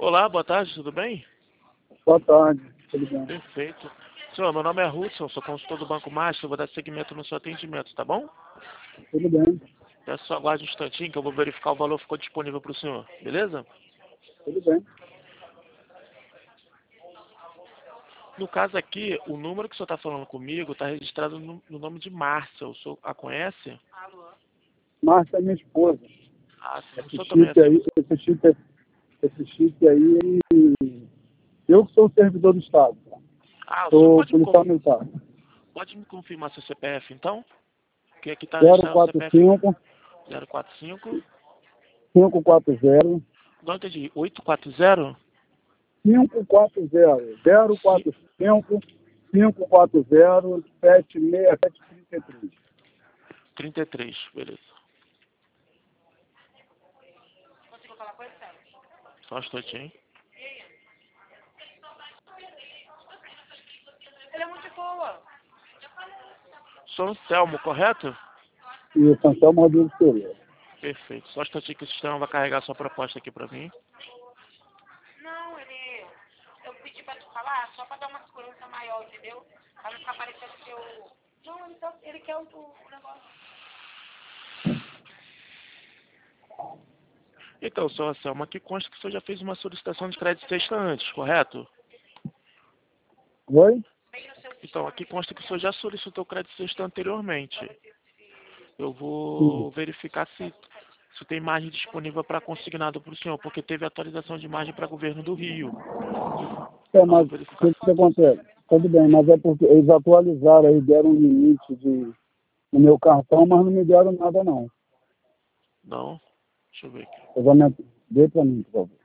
Olá, boa tarde, tudo bem? Boa tarde, tudo bem? Perfeito. Senhor, meu nome é Hudson, sou consultor do Banco Master, vou dar seguimento no seu atendimento, tá bom? Tudo bem, Peço só aguarde um instantinho que eu vou verificar o valor que ficou disponível para o senhor, beleza? tudo bem. No caso aqui, o número que o senhor está falando comigo está registrado no nome de Márcia, o senhor a conhece? Márcia é minha esposa. Ah, sim, o Esse senhor também é chip aí, serviço. esse chip aí, eu que sou servidor do Estado. Ah, o senhor Sou policial militar. pode me confirmar seu CPF então? Que aqui está registrado o CPF 045 045, 540 não entendi, 840 540 045 540 76733. 33, beleza. Só um instantinho. Ele é muito boa. Sou Anselmo, correto? E o Sancel Maldito Pereira. Perfeito. Só um instantinho que o sistema vai carregar sua proposta aqui para mim. Não, ele... Eu pedi pra te falar só pra dar uma segurança maior, entendeu? Pra não ficar parecendo que eu... Não, ele quer o negócio. Então, senhor Anselmo, aqui consta que o senhor já fez uma solicitação de crédito sexta antes, correto? Oi? Então, aqui consta que o senhor já solicitou crédito sexta anteriormente. Eu vou verificar se tem margem disponível para consignado para o senhor, porque teve atualização de margem para governo do Rio. É, Eu vou mas o verificar. que acontece? Tudo bem, mas é porque eles atualizaram aí, deram um limite no meu cartão, mas não me deram nada não. Não? Deixa eu ver aqui. Pagamento, dê para mim, por favor.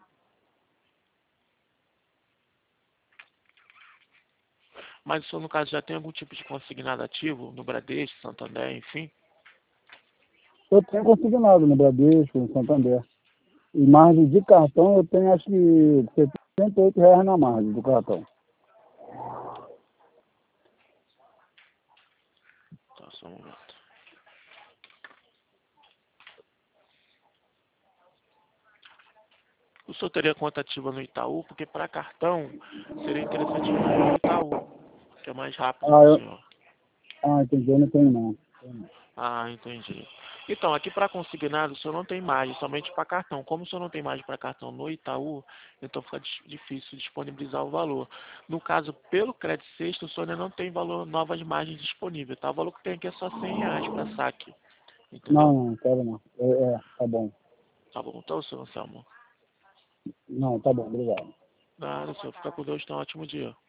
Mas o senhor, no caso, já tem algum tipo de consignado ativo no Bradesco, Santander, enfim? Eu tenho consignado no Bradesco, no Santander. E margem de cartão, eu tenho acho que R$ 78 na margem do cartão. Tá, só um momento. O senhor teria conta ativa no Itaú, porque para cartão seria interessante ir no Itaú, que é mais rápido Ah, para o senhor. entendi, eu não tenho não. Ah, entendi. Então, aqui para consignado, o senhor não tem margem, somente para cartão. Como o senhor não tem margem para cartão no Itaú, então fica difícil disponibilizar o valor. No caso, pelo crédito sexto, o senhor ainda não tem valor, novas margens disponíveis, tá? O valor que tem aqui é só R$ 100 para saque, entendeu? Não, quero não. Tá bom. Tá bom, então, senhor Anselmo. Não, tá bom, obrigado. Nada, senhor. Fica com Deus, tenha um ótimo dia.